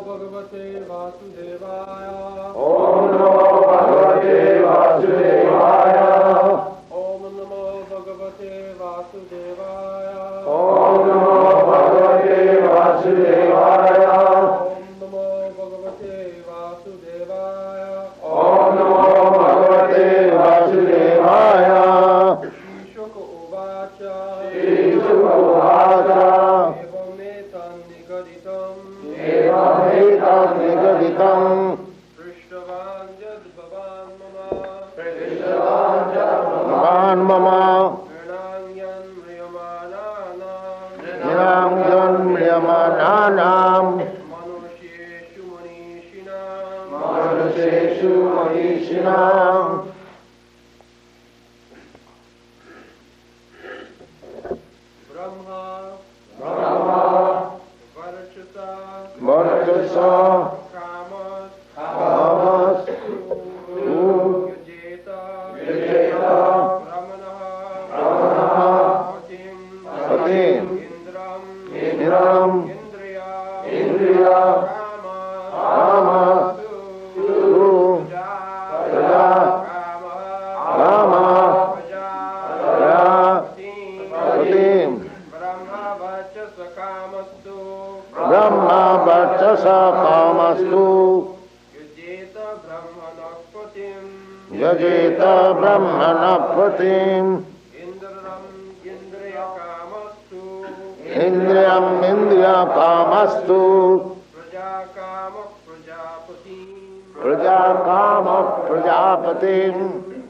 भगवते वासुदेवाय। ओम नमो भगवते वासुदेवाय। ओम नमो भगवते वासुदेवाय। ओम नमो भगवते वासुदेवाय। ओम नमो भगवते वासुदेवाय। ओम नमो भगवते वासुदेवाय। श्रीशुक उवाच। श्रीशुक उवाच। एवमेतत् निगदितम् पृष्टवान् यद्भवान् मम मम नृणाङ्गन्म्रियमाणानाम् मनुष्येषु मनीषिणाम् ब्रह्मा वर्चसा कामस्तु युजेत ब्रह्मणः पतिम् इंद्रम् इंद्रिया कामस्तु प्रजा पतिम् ब्रह्मा वर्चस कामस्तु यजेत ब्रह्मणः पतिम् इंद्रियम् इंद्रिय कामस्तु प्रजा काम प्रजापतिम्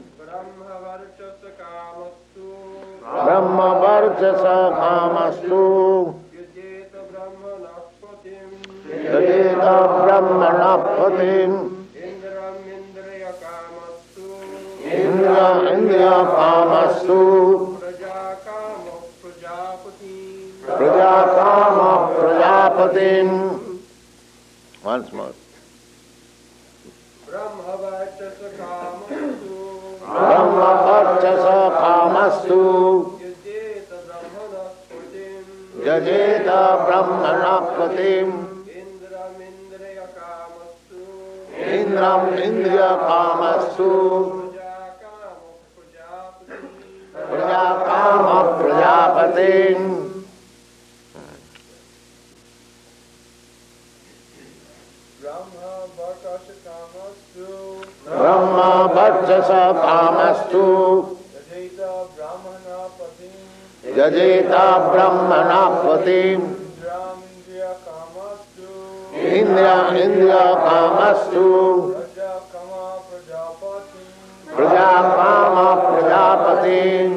ब्रह्म वर्चस कामस्तु यजेत ब्रह्मणः पतिम् इंद्रिय कामस्तु प्रजा काम प्रजापतिम् once more ब्रह्म वर्चस कामस्तु यजेत ब्रह्मणः पतिम् इंद्रम् इंद्रिय कामस्तु प्रजा काम प्रजापतिम् ब्रह्म वर्चस कामस्तु यजेत ब्रह्मणः पतिम् इंद्रिय कामस्तु प्रजा काम प्रजापतिम्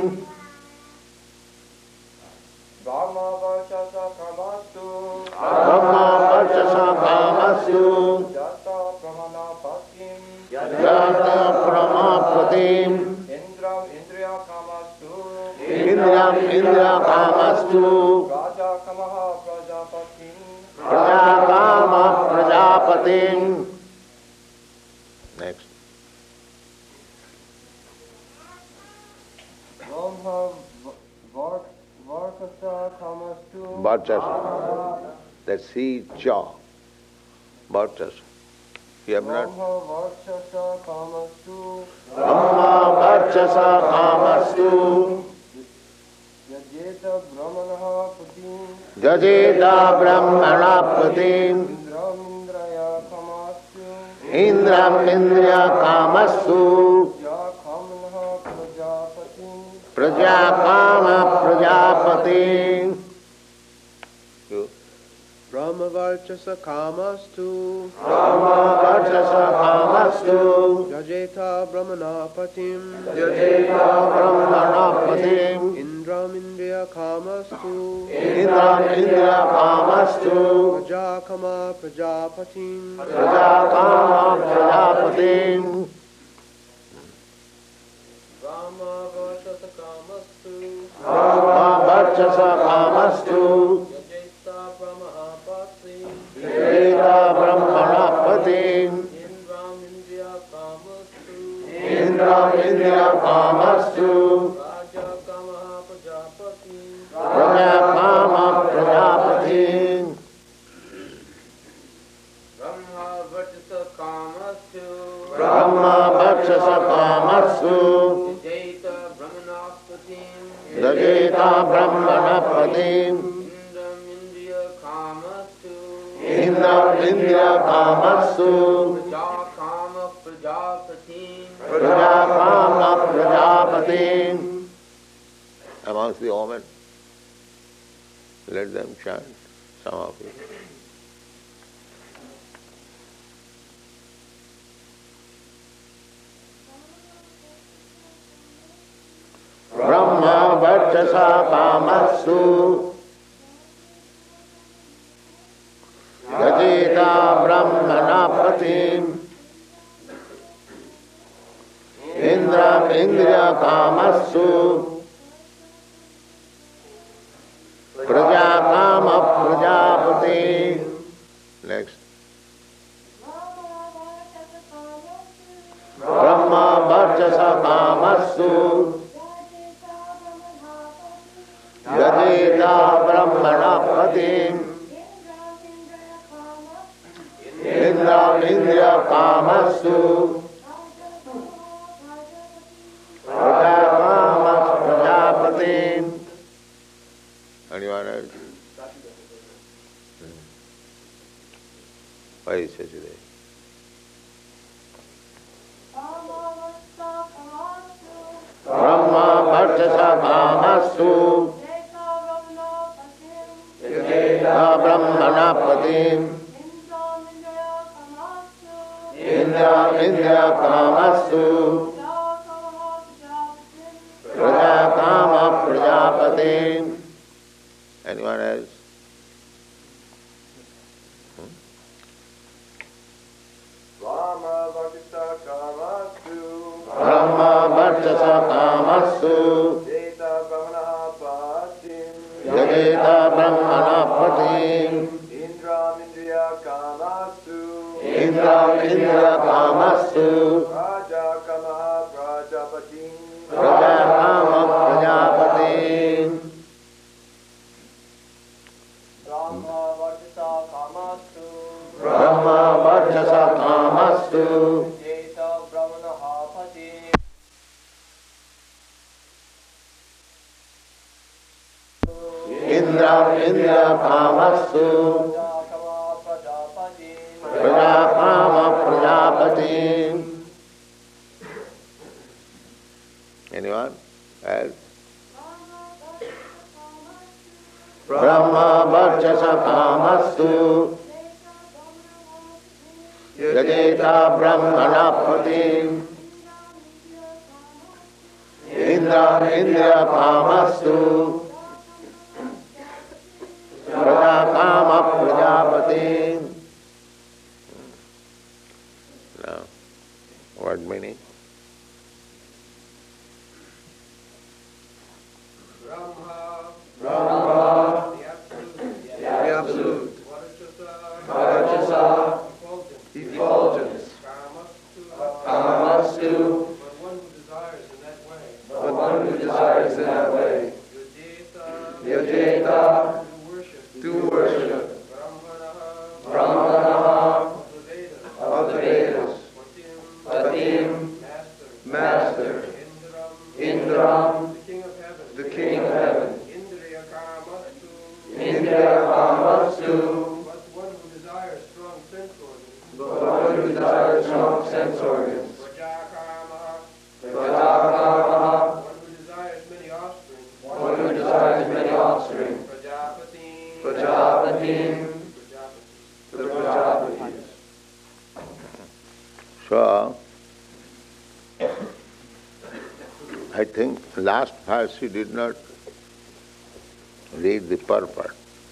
ब्रह्म वर्चस कामस्तु यजेत ब्रह्मपतिम् इंद्रियम् इंद्रिय कामस्तु प्रजा काम प्रजापतिम् नेक्स्ट वर्चस that's C jaw वर्चस you have not ब्रह्मा वर्चस कामस्तु यजेत ब्रह्मणः पतिम् इंद्रम् इंद्रिय कामस्तु प्रजा काम प्रजापतिम् ब्रह्म वर्चस कामस्तु यजेत ब्रह्मणः पतिम् इंद्रम् इंद्रिय कामस्तु प्रजा काम प्रजापतिम् ब्रह्म वर्चस कामस्तु ब्रह्मणः पतिम् इंद्रम् इंद्रिय कामस्तु प्रजा काम प्रजापतिम् Yajeta Brahmana Patim Indram Indriya Kamastu Praja Kama Prajapatim. Amongst the women, let them chant, some of you. Brahma Varchasa Kamastu Yajeta Brahmana Patim Indram Indriya Kamastu Praja Kama Prajapati. Next. Brahma Varchasa Kamastu Yajeta Brahmana Patim Indram Indriya Kamastu Praja Kama Prajapati. Anyone else? Why is it today? Brahma Varchasa Kamastu Yajeta Brahmana Patim Indram Indriya Kamastu Praja Kama Prajapati. Anyone else? Brahma Varchasa Kamastu Brahma Varchasa Kamastu Yajeta Brahmana Patim Yajeta Brahmana Patim Indram Indriya Kamastu Indram Indriya Kamastu Raja Kama Prajapati Praja Kama Prajapati. Brahma Varchasa Kamastu Brahma Varchasa Kamastu Yajeta Brahmana Patim Indram Indriya Kamastu Praja Kama Prajapati. Anyone else? Brahma Varchasa Kamastu Yajeta Brahmana Patim Indram Indriya Kamastu Praja Kama Prajapati. Now, what meaning? Brahma, the absolute, Varchasa, effulgence, Kamastu, but one who desires in that way, Yajeta, to worship, Brahmana, of the Vedas, Patim, Master, Indram, the King of Heaven, Indriya Kamastu, but one who desires strong sense organs, Prajakama, one who desires many offspring, Prajapatim, the Prajapatis. So, I think last verse you did not read the purport.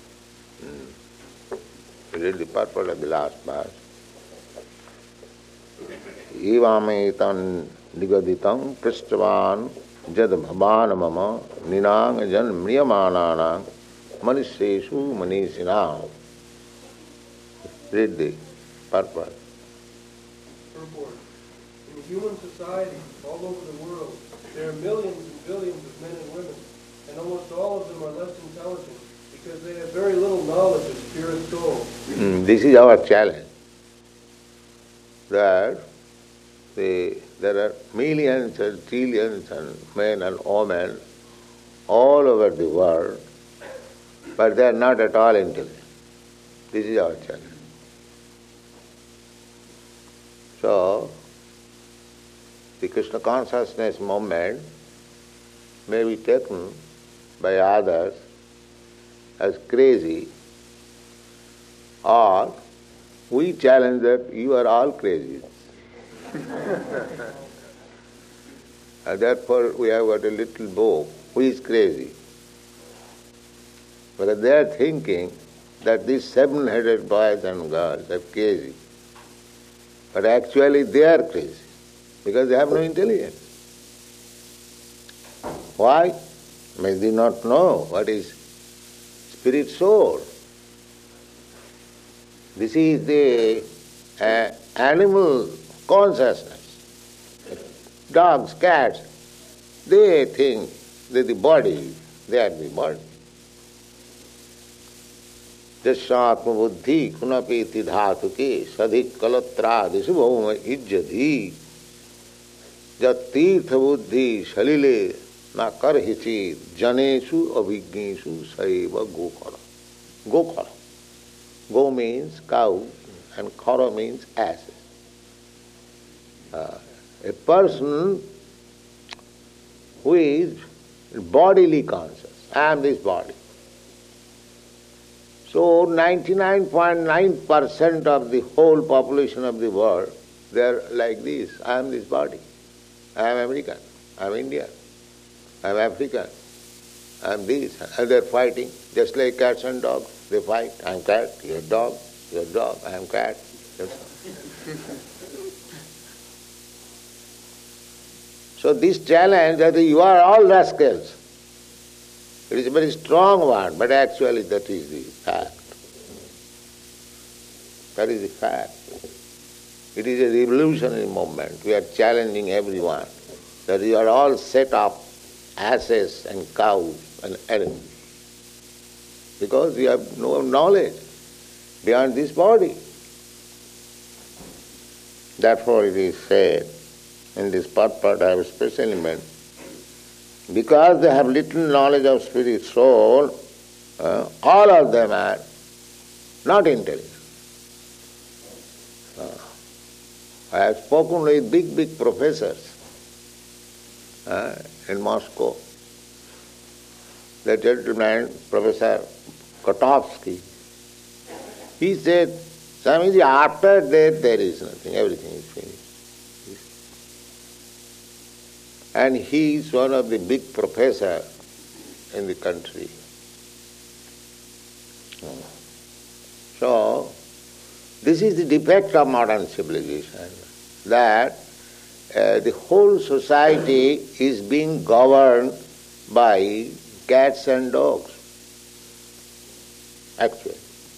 You read the purport of the last verse. Evametan nigaditam prishtavan jad bhavan mama ninang jan mriyamananang manisheshu manishinam. Read the purport. Purport. In human society, all over the world, there are millions and billions of men and women, and almost all of them are less intelligent because they have very little knowledge of spirit soul. This is our challenge. That there are millions and trillions and men and women all over the world, but they are not at all intelligent. This is our challenge. So, the Krishna consciousness movement may be taken by others as crazy, or we challenge that you are all crazy. And therefore we have got a little book, who is crazy? Because they are thinking that these 700 boys and girls are crazy. But actually they are crazy, because they have no intelligence. Why? May they not know what is spirit soul. This is the animal consciousness. Dogs, cats, they think that the body, they are the body. Jasatma buddhi kunapeti dhatuke sadhik kalatradisu bhoma ijjadhi jat tirtha buddhi shalile na karhichi janesu abhignesu saiva gokara. Gokara. Go means cow and kara means asses. A person who is bodily conscious, I am this body. So 99.9% of the whole population of the world, they are like this. I am this body. I am American. I am Indian. I am African. I am this. And they are fighting, just like cats and dogs. They fight. I am cat, you are dog, you are dog, I am cat. So this challenge that you are all rascals, it is a very strong one, but actually that is the fact. That is the fact. It is a revolutionary movement. We are challenging everyone that you are all set up asses and cows and animals, because you have no knowledge beyond this body. Therefore it is said in this part I have specially meant, because they have little knowledge of spirit soul, all of them are not intelligent. I have spoken with big professors in Moscow. The gentleman, Professor Kotovsky, he said, Swamiji, after death there is nothing, everything is finished. And he is one of the big professors in the country. So, this is the defect of modern civilization, that the whole society is being governed by cats and dogs, actually.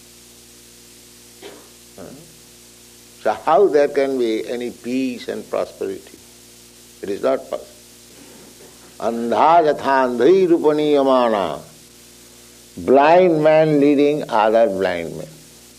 So how there can be any peace and prosperity? It is not possible. Andha jathandhi rupaniyamana, blind man leading other blind men.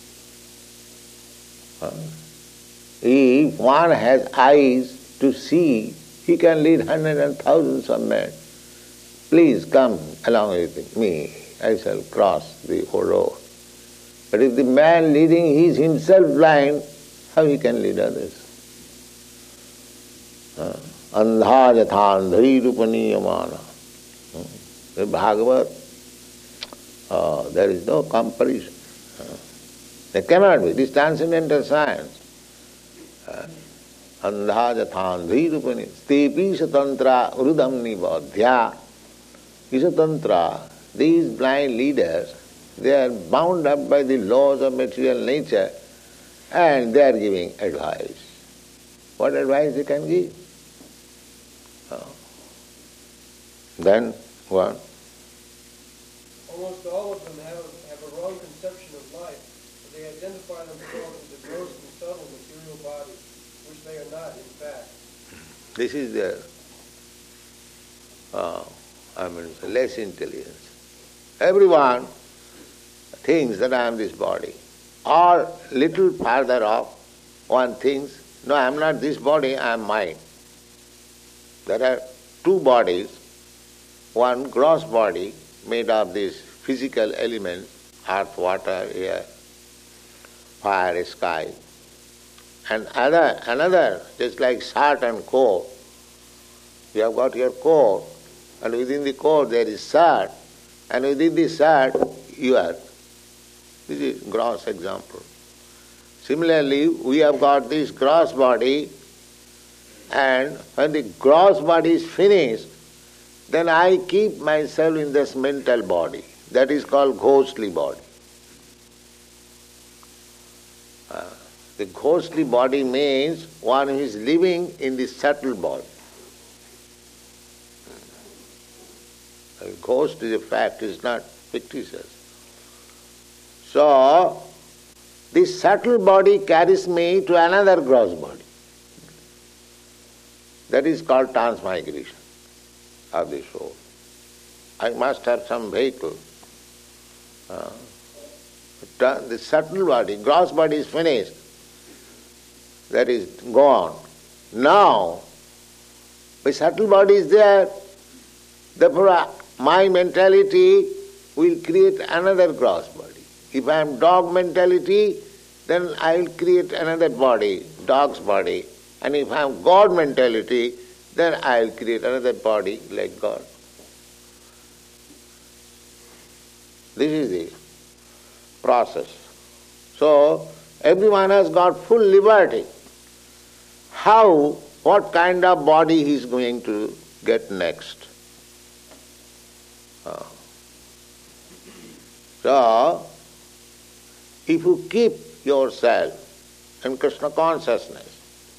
If one has eyes to see, he can lead hundreds and thousands of men. Please come along with me, I shall cross the road. But if the man leading he is himself blind, how he can lead others? Andha jathandhi rupaniyamana. The Bhagavad, there is no comparison. There cannot be. This transcendental science. Andha jathandhi rupani. Stepi satantra urudam nivadhya. Isatantra, these blind leaders, they are bound up by the laws of material nature, and they are giving advice. What advice they can give? Then what? Almost all of them have a wrong conception of life. They identify themselves as a gross and subtle material body, which they are not, in fact. This is their, less intelligence. Everyone thinks that I am this body. Or little farther off, one thinks, no, I am not this body, I am mind. There are two bodies, one gross body made of these physical elements, earth, water, air, fire, sky, and another, just like shirt and coat. You have got your coat, and within the coat there is shirt, and within the shirt you are. This is gross example. Similarly, we have got this gross body, and when the gross body is finished, then I keep myself in this mental body. That is called ghostly body. The ghostly body means one who is living in the subtle body. A ghost is a fact, it's not fictitious. So, this subtle body carries me to another gross body. That is called transmigration of the soul. I must have some vehicle. The subtle body, gross body is finished. That is gone. Now, my subtle body is there. Therefore, my mentality will create another gross body. If I am dog mentality, then I will create another body, dog's body. And if I am God mentality, then I will create another body like God. This is the process. So, everyone has got full liberty. How, what kind of body he is going to get next? So, if you keep yourself in Krishna consciousness,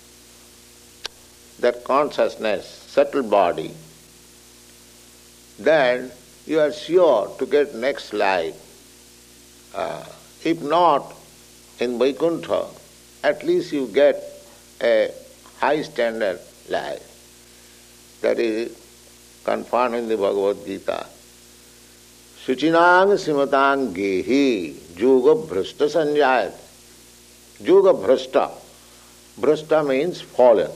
that consciousness, subtle body, then you are sure to get next life. If not in Vaikuntha, at least you get a high standard life. That is confirmed in the Bhagavad Gita. Suchinang simatang gehi yoga bhrashta sanjayat. Yoga bhrashta. Bhrashta means fallen.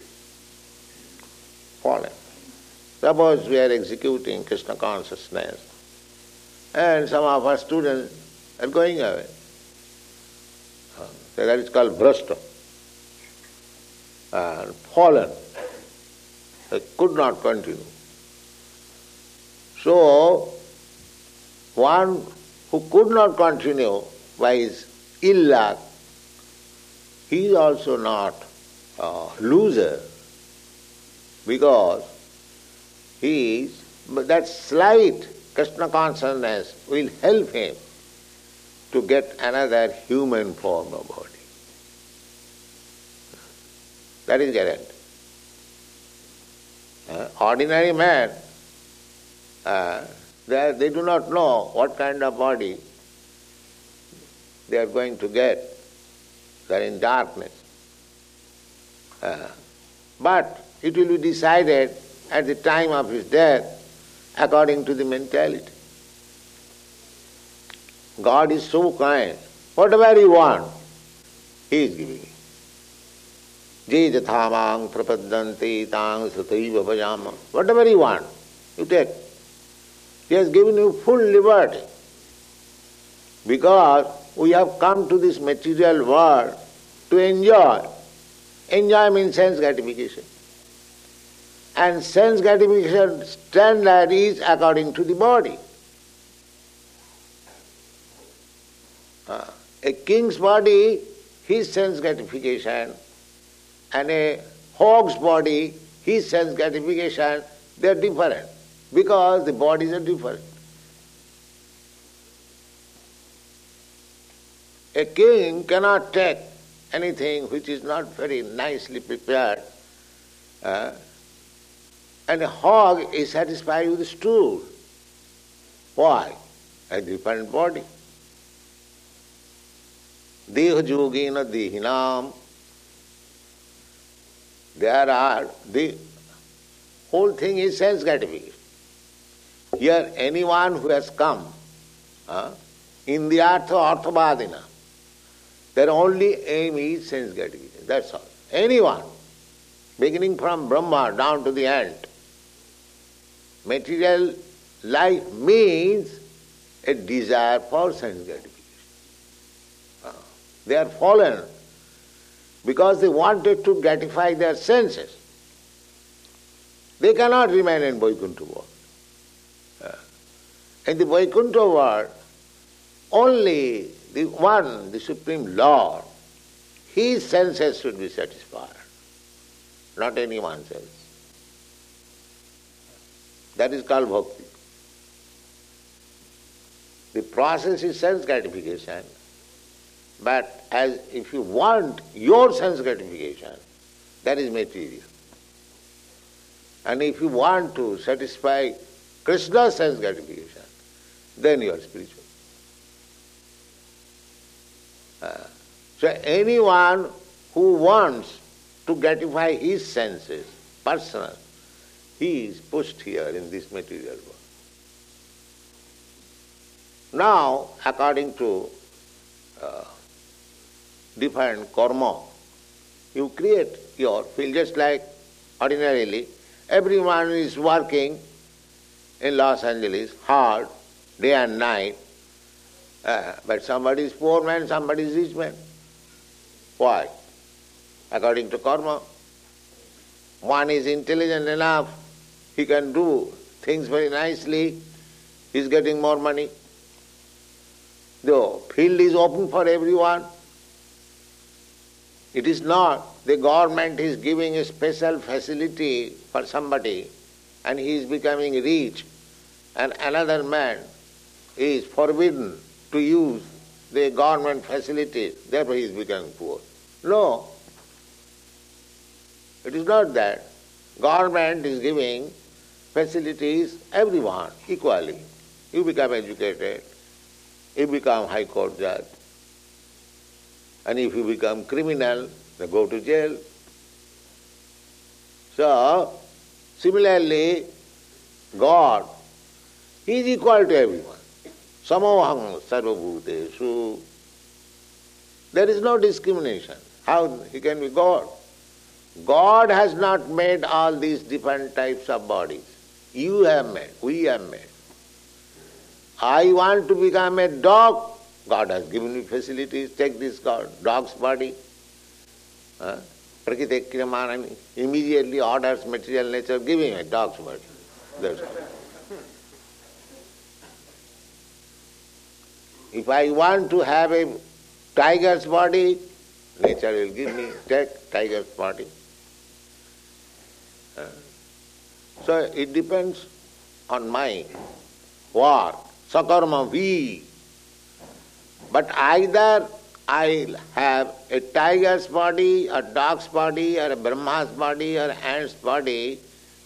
Fallen. Suppose we are executing Krishna consciousness and some of our students are going away. So that is called bhrashta. And fallen. They could not continue. So, one who could not continue by his ill luck, he is also not a loser, because that slight Krishna consciousness will help him to get another human form of body. That is guaranteed. Ordinary man, they do not know what kind of body they are going to get. They are in darkness. But it will be decided at the time of his death according to the mentality. God is so kind. Whatever you want, He is giving you. Je jathamang prapaddanti tang sataiva bhajama. Whatever you want, you take. He has given you full liberty. Because we have come to this material world to enjoy. Enjoy means sense gratification. And sense gratification standard is according to the body. A king's body, his sense gratification, and a hog's body, his sense gratification, they are different because the bodies are different. A king cannot take anything which is not very nicely prepared, and a hog is satisfied with stool. Why? A different body. Deha yogena dehinam. The whole thing is sense gratification. Here anyone who has come in the artha arthavadina, their only aim is sense gratification. That's all. Anyone, beginning from Brahma down to the end, Material life means a desire for sense gratification. They are fallen because they wanted to gratify their senses. They cannot remain in Vaikuntha world. In the Vaikuntha world, only the one, the Supreme Lord, his senses should be satisfied, not anyone else. That is called bhakti. The process is sense gratification, but as if you want your sense gratification, that is material. And if you want to satisfy Krishna's sense gratification, then you are spiritual. So anyone who wants to gratify his senses, personal, he is pushed here in this material world. Now, according to different karma, you create your field just like ordinarily. Everyone is working in Los Angeles hard, day and night, but somebody is poor man, somebody is rich man. Why? According to karma. One is intelligent enough, he can do things very nicely, he is getting more money. The field is open for everyone. It is not the government is giving a special facility for somebody and he is becoming rich and another man is forbidden to use the government facilities, therefore he is becoming poor. No, it is not that. Government is giving facilities everyone equally. You become educated, you become high court judge, and if you become criminal, then go to jail. So, similarly, God, he is equal to everyone. Samoham sarvabhuteshu. There is no discrimination. How he can be God? God has not made all these different types of bodies. You have made, we have made. I want to become a dog. God has given me facilities. Take this dog's body. Prakriti Kriyamanami immediately orders material nature, give him a dog's body. That's all. If I want to have a tiger's body, nature will give me, take tiger's body. So it depends on my work. Sakarma vi. But either I'll have a tiger's body, a dog's body, or a Brahma's body, or an ant's body,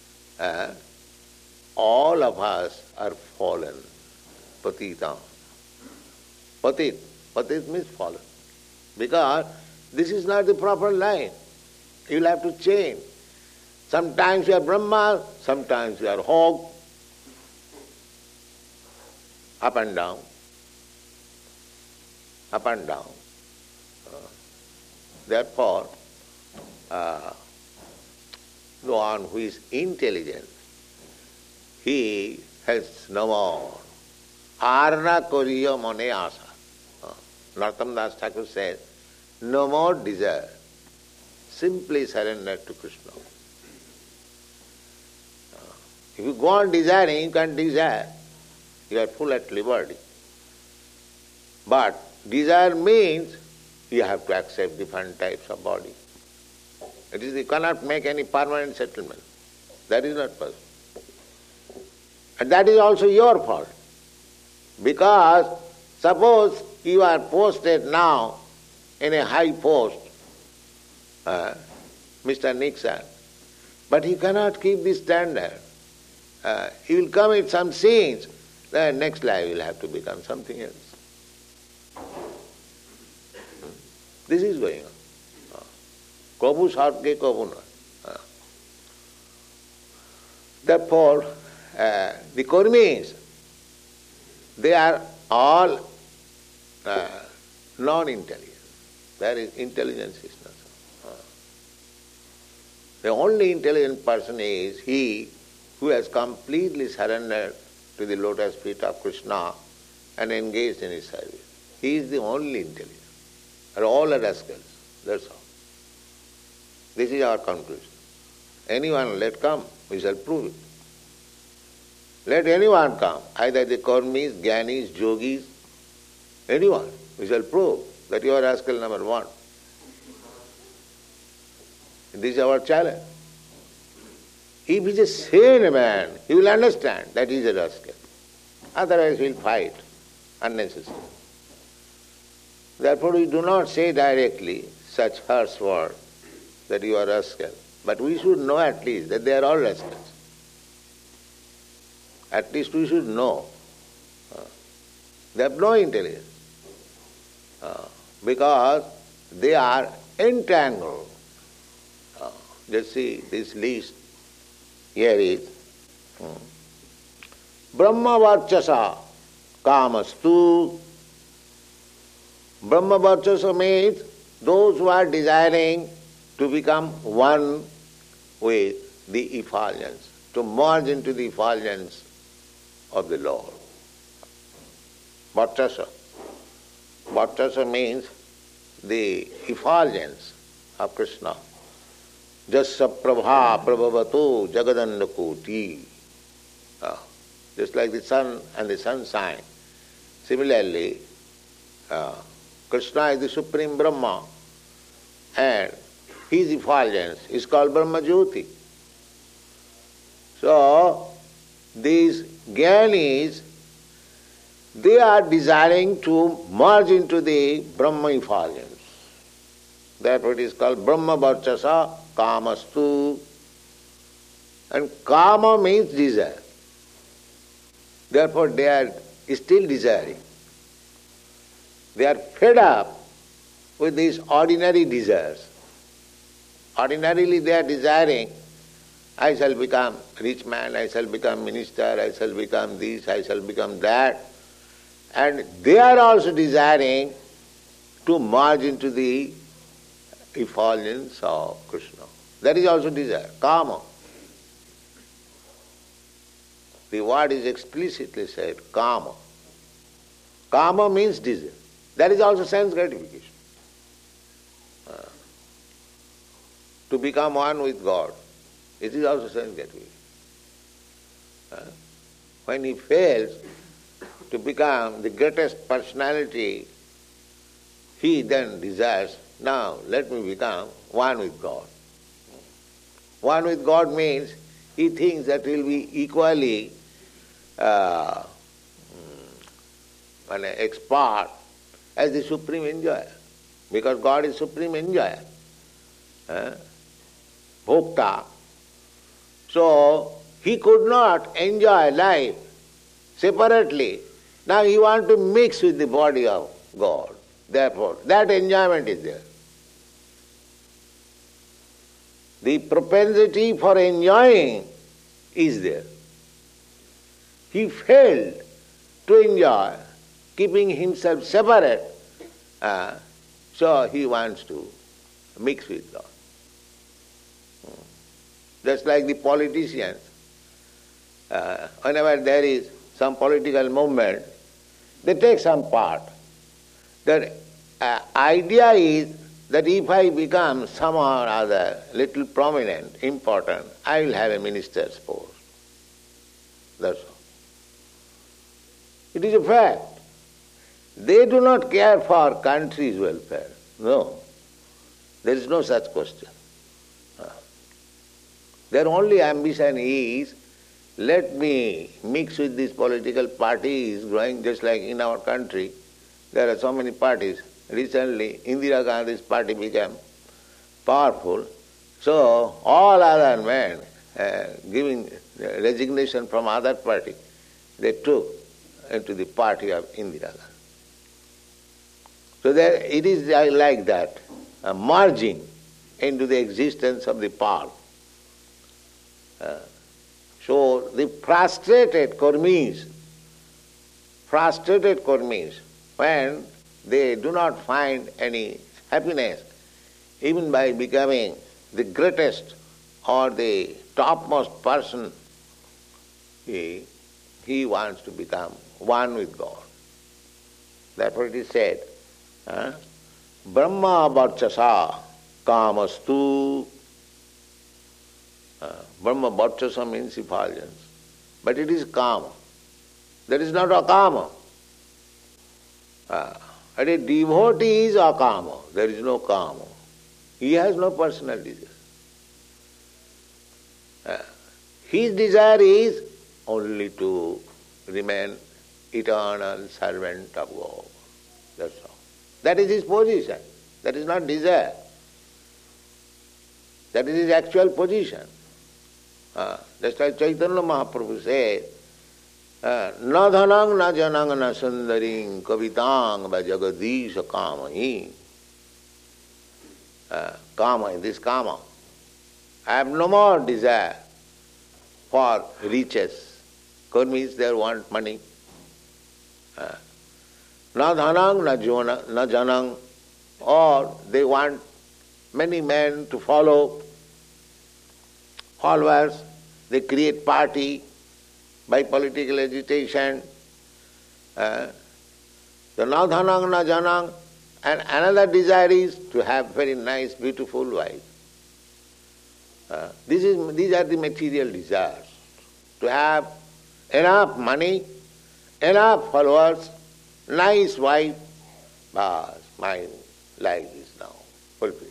all of us are fallen. Patita. Patit. Patit means fallen. Because this is not the proper line. You'll have to change. Sometimes you are Brahma, sometimes you are hog. Up and down. Up and down. Therefore, the one who is intelligent, he has no more. Arna koriya mone asa. Narottam Das Thakur says, no more desire. Simply surrender to Krishna. If you go on desiring, you can't desire. You are full at liberty. But desire means you have to accept different types of body. It is you cannot make any permanent settlement. That is not possible. And that is also your fault. Because suppose you are posted now in a high post, Mr. Nixon, but he cannot keep this standard. He will commit some sins, then next life will have to become something else. This is going on. Kabu sarke kabu na. Therefore, the Kurmis, they are all non-intelligent. There is intelligence is not. The only intelligent person is he who has completely surrendered to the lotus feet of Krishna and engaged in his service. He is the only intelligent. And all are rascals. That's all. This is our conclusion. Anyone let come, we shall prove it. Let anyone come, either the karmis, jnanis, yogis, anyone, we shall prove that you are rascal number one. This is our challenge. If he is a sane man, he will understand that he is a rascal. Otherwise he will fight unnecessarily. Therefore we do not say directly such harsh words that you are rascal. But we should know at least that they are all rascals. At least we should know. They have no intelligence. Because they are entangled. Just see this list. Here is Brahma Varchasa Kamastu. Brahma Varchasa means those who are desiring to become one with the effulgence, to merge into the effulgence of the Lord. Varchasa. Varchasa means the effulgence of Krishna. Jassa prabha prabhavato jagadandakoti. Just like the sun and the sunshine. Similarly, Krishna is the supreme Brahma and his effulgence is called Brahma Jyoti. So, these jnanis, they are desiring to merge into the Brahma effulgence. Therefore it is called Brahma Varchasa Kamastu. And Kama means desire. Therefore they are still desiring. They are fed up with these ordinary desires. Ordinarily they are desiring, I shall become rich man, I shall become minister, I shall become this, I shall become that. And they are also desiring to merge into the effulgence of Krishna. That is also desire, kama. The word is explicitly said, kama. Kama means desire. That is also sense gratification. To become one with God, it is also sense gratification. When he fails to become the greatest personality, he then desires, now let me become one with God. One with God means he thinks that he will be equally expert as the supreme enjoyer, because God is supreme enjoyer, bhokta. So he could not enjoy life separately. Now he wants to mix with the body of God. Therefore, that enjoyment is there. The propensity for enjoying is there. He failed to enjoy, keeping himself separate, so he wants to mix with God. Just like the politicians, whenever there is some political movement, they take some part. The idea is that if I become somehow or other little prominent, important, I will have a minister's post. That's all. It is a fact. They do not care for country's welfare. No. There is no such question. Their only ambition is, let me mix with these political parties growing just like in our country. There are so many parties. Recently, Indira Gandhi's party became powerful. So, all other men giving resignation from other party, they took into the party of Indira Gandhi. So there, it is like that, merging into the existence of the power. So the frustrated karmis, when they do not find any happiness, even by becoming the greatest or the topmost person he wants to become one with God. That's what it is said. Brahma varchasa kamastu. Brahma varchasa means effulgence. But it is kama. That is not akama. And a devotee is akama. There is no kama. He has no personal desire. His desire is only to remain eternal servant of God. That's all. That is his position. That is not desire. That is his actual position. Just like Chaitanya Mahaprabhu said, na dhanang na janang na sundaring kavitang va jagadisha kamahi. Kama, this kama. I have no more desire for riches. Karmis, they want money. Na dhanang na janang, or they want many men to follow, followers. They create party by political agitation. The na dhanang na janang. And another desire is to have very nice, beautiful wife. These are the material desires. To have enough money, enough followers, nice wife. But my life is now fulfilled.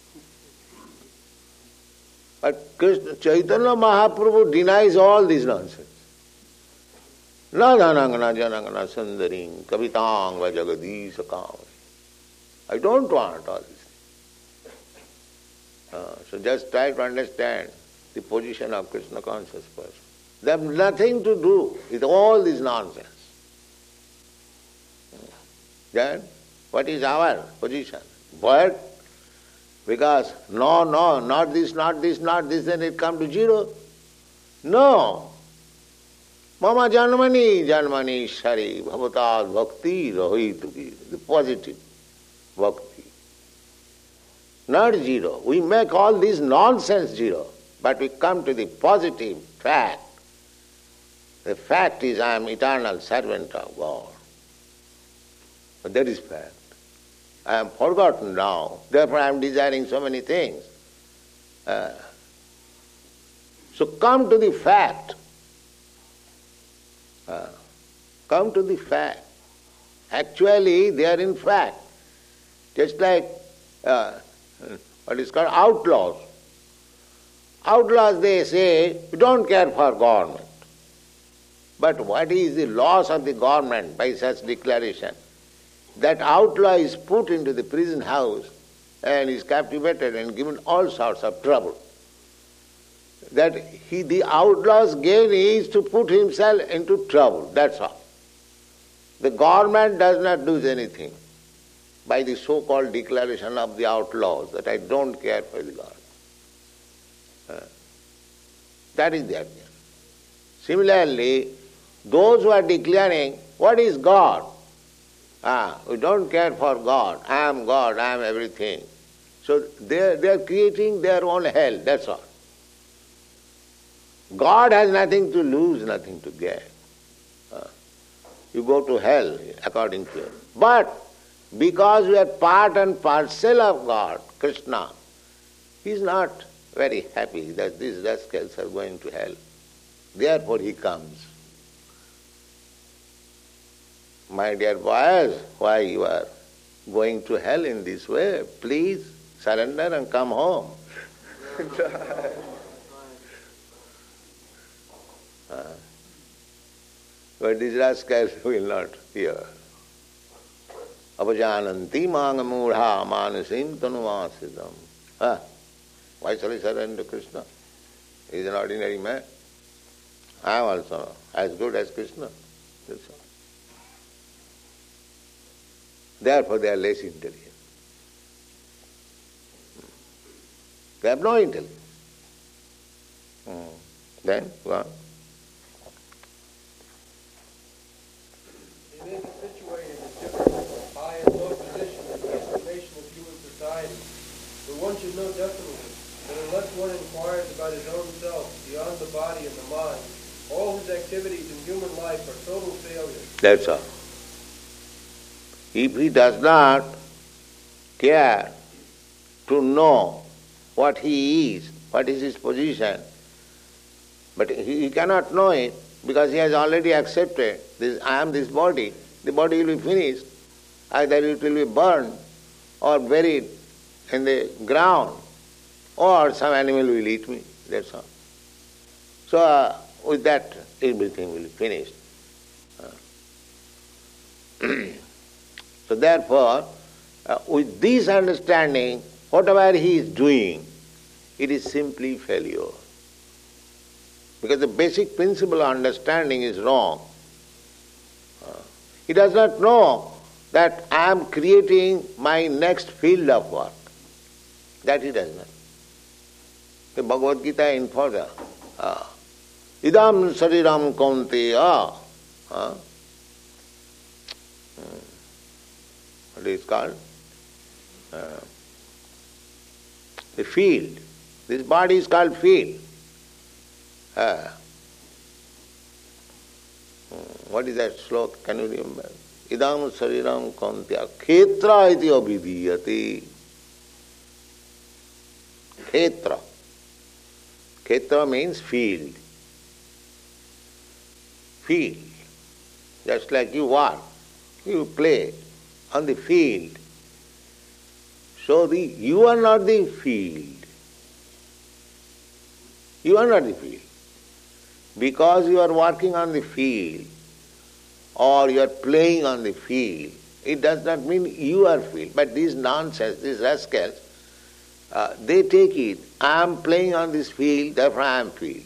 But Chaitanya Mahaprabhu denies all this nonsense. Na dhanang na janang na sundaring kavitang va jagadisha kama. I don't want all this. So just try to understand the position of Krishna conscious person. They have nothing to do with all this nonsense. Then what is our position? But because no, not this, then it comes to zero. No. Mama janmani shari bhavatad bhakti rahitu. The positive bhakti. Not zero. We make all this nonsense zero, but we come to the positive fact. The fact is I am eternal servant of God. But that is fact. I am forgotten now, therefore I am desiring so many things. So come to the fact. Come to the fact. Actually, they are in fact. Just like what is called outlaws. Outlaws, they say, we don't care for government. But what is the loss of the government by such declaration? That outlaw is put into the prison house and is captivated and given all sorts of trouble. That the outlaw's gain is to put himself into trouble, that's all. The government does not do anything by the so-called declaration of the outlaws that I don't care for the government. That is their gain. Similarly, those who are declaring, what is God? We don't care for God. I am God, I am everything. So they are creating their own hell, that's all. God has nothing to lose, nothing to gain. You go to hell according to it. But because we are part and parcel of God, Krishna, he is not very happy that these rascals are going to hell. Therefore he comes. My dear boys, why you are going to hell in this way? Please surrender and come home. But these rascals will not hear. Apajananti manga mudha manasim tanuvasidam. Why shall I surrender to Krishna? He is an ordinary man. I am also as good as Krishna. That's all. Therefore they are less intelligent. They have no intelligence. Then, go on. They may be situated in different high and low positions in the estimation of human society, but one should know definitely that unless one inquires about his own self beyond the body and the mind, all his activities in human life are total failures. That's all. If he does not care to know what he is, what is his position, but he cannot know it because he has already accepted this, I am this body. The body will be finished. Either it will be burned or buried in the ground or some animal will eat me. That's all. So with that everything will be finished. So therefore, with this understanding, whatever he is doing, it is simply failure. Because the basic principle of understanding is wrong. He does not know that I am creating my next field of work. That he does not. The Bhagavad Gita in further. Idam sariram kaunteya. What is called? The field. This body is called field. What is that slok? Can you remember? Idam sariram kaunteya khetra iti abhidhiyate. Khetra. Khetra means field. Field. Just like you walk, you play on the field. So you are not the field. You are not the field. Because you are working on the field or you are playing on the field, it does not mean you are field. But these nonsense, these rascals, they take it, I am playing on this field, therefore I am field.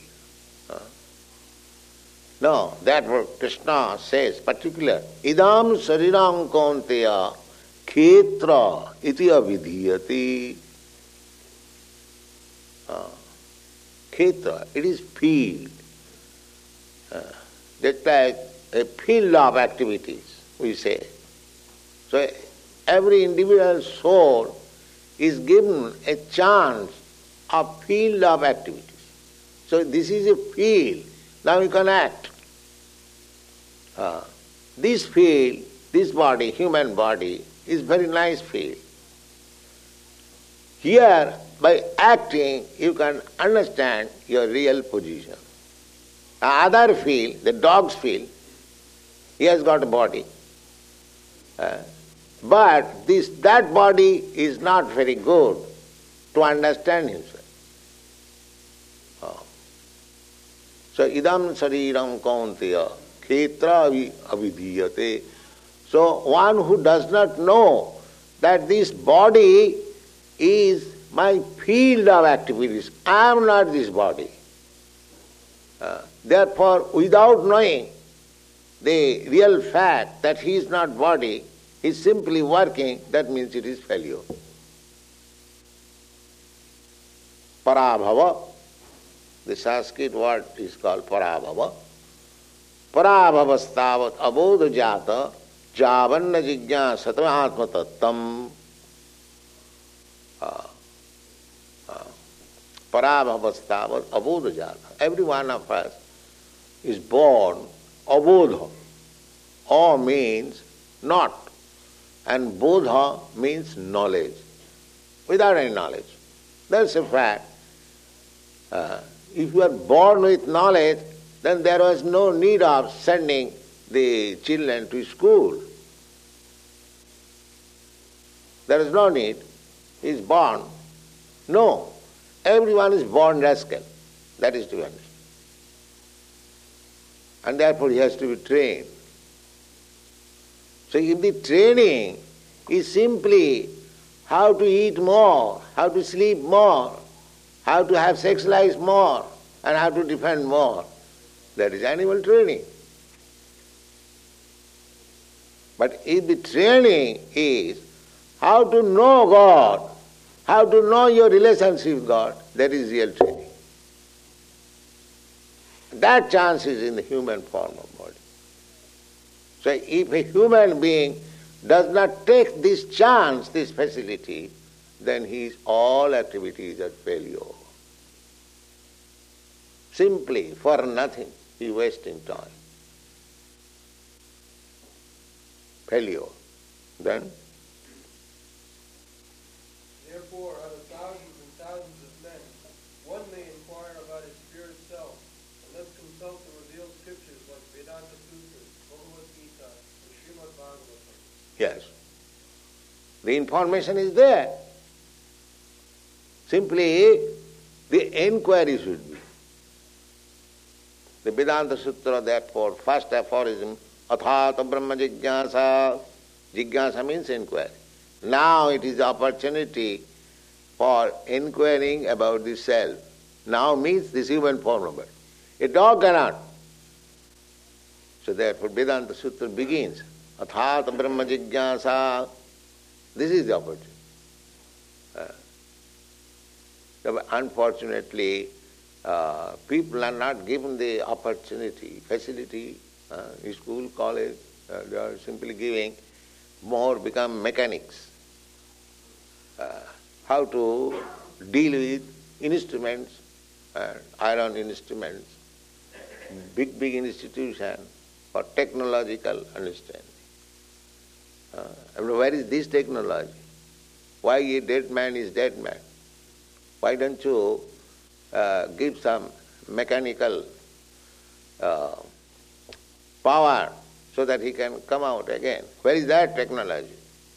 No, that what Krishna says, particular, idam sariram kaunteya khetra iti avidhiyati. Khetra, it is field. Just like a field of activities, we say. So every individual soul is given a chance of field of activities. So this is a field. Now you can act. This field, this body, human body, is very nice field. Here, by acting, you can understand your real position. The other field, the dog's field, he has got a body. But that body is not very good to understand himself. So idam sariram kaunteya khetra avidhiyate. So one who does not know that this body is my field of activities, I am not this body. Therefore, without knowing the real fact that he is not body, he is simply working, that means it is failure. Parabhava, the Sanskrit word is called parabhava. Parabhavastavat abodha jata javanna jigyasata atmatattam. Parabhavastavat abodha jata. Every one of us is born abodha. A means not, and bodha means knowledge, without any knowledge. That's a fact. If you are born with knowledge, then there was no need of sending the children to school. There is no need. He is born. No. Everyone is born rascal. That is to be understood. And therefore he has to be trained. So if the training is simply how to eat more, how to sleep more, how to have sex life more, and how to defend more, that is animal training. But if the training is how to know God, how to know your relationship with God, that is real training. That chance is in the human form of body. So if a human being does not take this chance, this facility, then his all activities are failure. Simply for nothing. He is wasting time. Failure. Then? Therefore, out of thousands and thousands of men, one may inquire about his spirit self, and thus consult the revealed scriptures like Vedanta Sutras, Bhagavad Gita, and Srimad Bhagavatam. Yes. The information is there. Simply, the inquiry should be. The Vedanta Sutra, therefore, first aphorism, Athata Brahma Jigyasa. Jigyasa means inquiry. Now it is opportunity for inquiring about the self. Now means this human form of body. A dog cannot. So therefore Vedanta Sutra begins. Athata Brahma Jigyasa. This is the opportunity. Unfortunately, people are not given the opportunity, facility, in school, college, they are simply giving more become mechanics. How to deal with instruments, iron instruments, big institution for technological understanding. Where is this technology? Why a dead man is dead man? Why don't you give some mechanical power so that he can come out again? Where is that technology?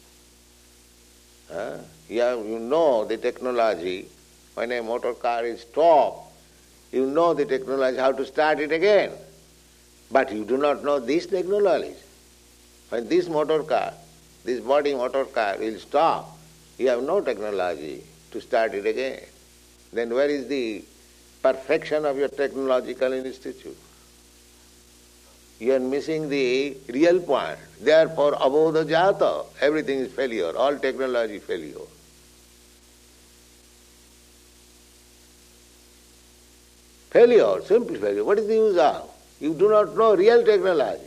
You know the technology. When a motor car is stopped, you know the technology, how to start it again. But you do not know this technology. When this motor car, this body motor car will stop, you have no technology to start it again. Then where is the perfection of your technological institute? You are missing the real point. Therefore, abodha jata, everything is failure, all technology failure. Failure, simple failure. What is the use of? You do not know real technology.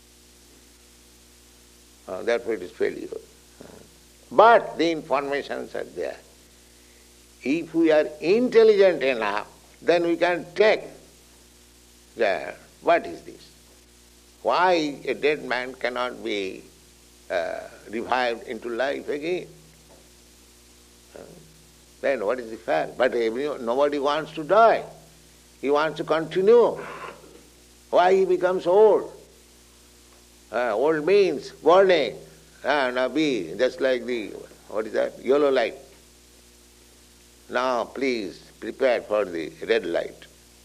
Therefore it is failure. But the informations are there. If we are intelligent enough, then we can take that. What is this? Why a dead man cannot be revived into life again? Then what is the fact? But nobody wants to die. He wants to continue. Why he becomes old? Old means burning. Now be just like the, what is that? Yellow light. Now please prepare for the red light.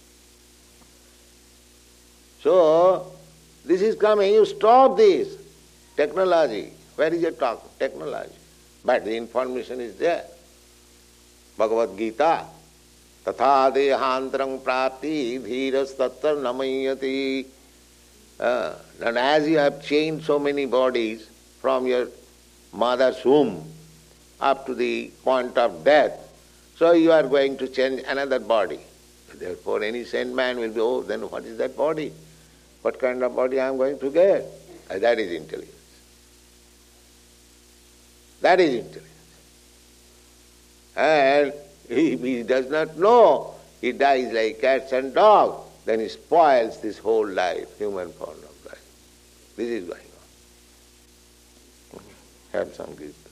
So, this is coming, you stop this. Technology. Where is your technology? But the information is there. Bhagavad Gita. Tatha dehantarang prapti dhiras tattar namayati. And as you have changed so many bodies from your mother's womb up to the point of death, so you are going to change another body. Therefore any sane man will be, oh, then what is that body? What kind of body I am going to get? That is intelligence. That is intelligence. And if he does not know, he dies like cats and dogs, then he spoils this whole life, human form of life. This is going on. Have some gift.